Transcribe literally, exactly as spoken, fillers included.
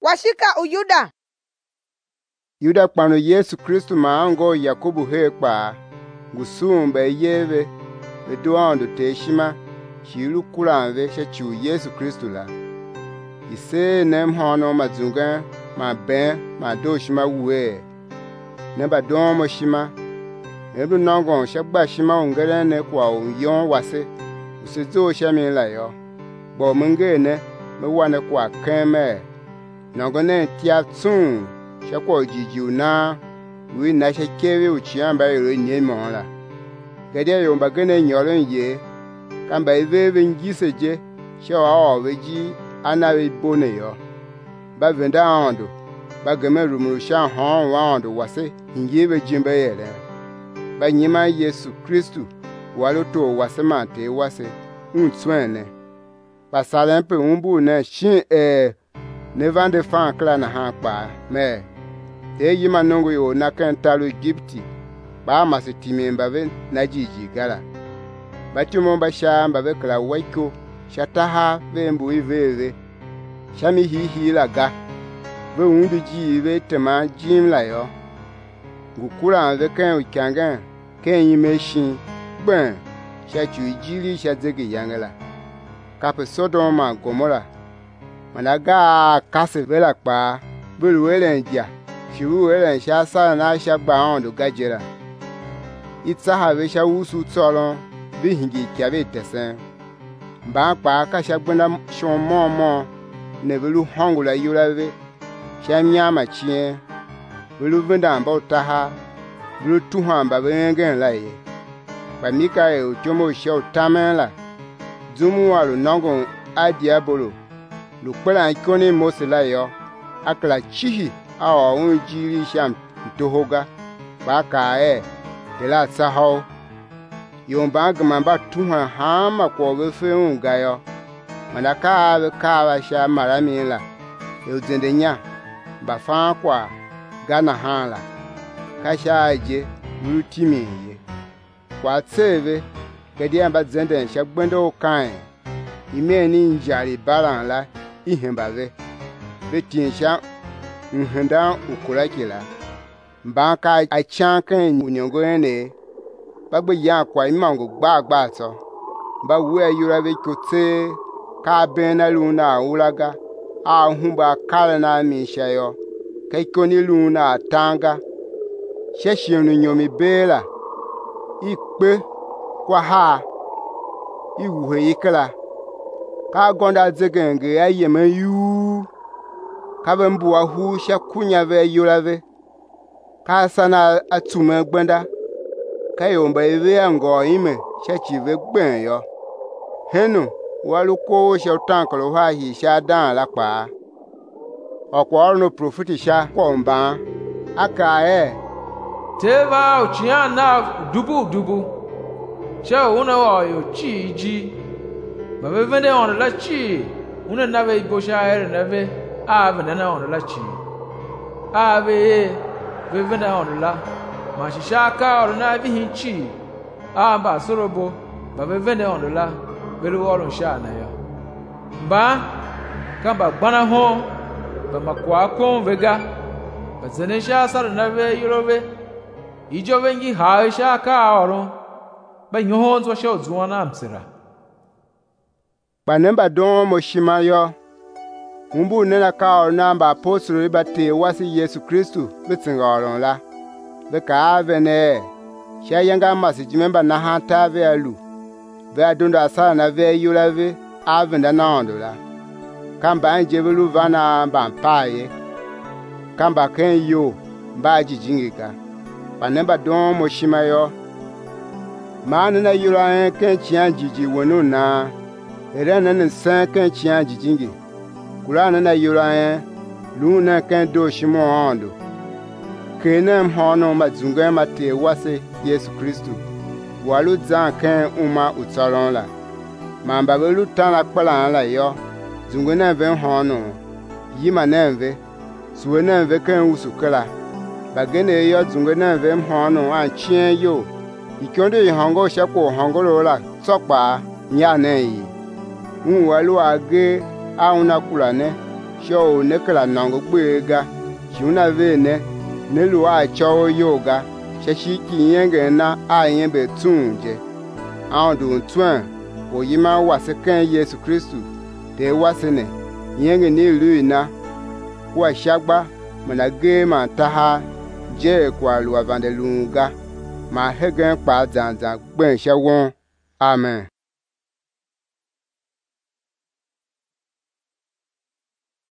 washika uyuda. Yuda kpano Yesu Kristu maango Yakobo hekpa ngusumba yeve vedoando teshima shilu kulanve shachu Yesu Kristu la ise nem hono mazunga ma ben ma doshima uwe neba domo shima ebu nongo shabba shima ungerene kwa unyon wase usizo shami la yo bo mungene mewane kwa keme nongone tia tsun shakwa jijiu na wi na shakewe uchiamba yoro nyemo la gede yomba gene nyoron ye kamba iveve ngiseje shawa oweji anawe bone yo ba venda ando ba geme rumuru sha hon wando wase hingibe jimba yele ba nyima Yesu Kristu waloto wase mate wase unswene ba salempe umbu na shin e ne vande fan kla na han pa me te yima nongo yo na kan talo Egypti ba masitime mbave na jiji gala batumo ba shamba be kla waiko shataha vembu iveve shami hi hi laga be umbi ji be tema jim la yo ngukula ave kan ukanga kan yimeshin gban shachu jili shadzege yangala kape Sodoma Gomora managa kase vela pa bulu wele ndia shiwu wele sha sa na sha gba ondo gajera itsa have sha wusu tsolo bi hingi kyabe tesen ba pa ka sha gbenda shon momo ne bulu hongula yulave sha nyama chie bulu venda mba utaha bulu tuhamba bengen laye ba mikae uchomo sha utamela zumu walu nongo adiabolo lukpela ikoni mosela yo akla chihi awa unjiri sham tohoga ba kae de la saho yomba gmamba tuha hama ko be fe unga yo manaka be kawa sha maramila yuzendenya ba fa kwa gana hala kasha je mulutimi ye kwa tseve gedi amba zenden sha gbendo kan imeni njari balan la ihembave betinsha nhenda ukurakila mbaka achankan unyongo ene bagbe ya kwa imango gbagba so ba we yura be kote ka bena luna ulaga a humba kala na mi shayo kai koni luna tanga sheshinu nyomi bela ikpe kwa ha iwuhe ikala ka gonda zegenge ayeme yu ka bembu ahu shakunya ve yulave ka sana atume gbenda ka yomba eve ango ime shachive gben yo henu walu ko shautan ha hi sha dan la pa okwo no profeti sha ko mba aka e teva uchiana dubu dubu cha una wa yo chiji ba be vende on la chi una nave bosha er nave ave na on la chi ave be vende on la ma shaka or na vi hin chi amba sorobo ba be vende on la be lo on sha na yo ba kamba gbana ho ba makwa kon vega ba zene sha sar nave yorobe ijo vengi ha shaka or ba nyohon so sho zuana amsira banemba don moshima yo umbu nena ka namba apostolo bate wasi Yesu Kristu bitingoron la be ka avene sha yanga masiji memba na hanta ve alu ve adunda asara na ve yulave avenda na ondola kamba anjebelu vana bampaye kamba ken yo mba jijingika banemba don moshima yo maana na yura ken chian jiji wono na era na nsan kan chian jijingi kulana na yura luna kan do shimo ando kenem hono mazunga mate wase Yesu Kristu walu zan kan uma utsalon la mamba belu tan la kpala la yo zungena ven hono yima nenve suwena ve kan usukala bagene yo zungena ven hono an chien yo ikyondo yihango shako hangolo la tsokpa nya nei unwalu age auna kulane sho ne kala nongo gbega shuna vene ne luwa cho yoga shashi kiyenge na ayen be tunje andu twan o yima wase kan Yesu Kristu de wasene yenge ni luina kwa shagba mana ge ma taha je kwa luwa vandelunga ma hegen pa zanza gben shawon amen.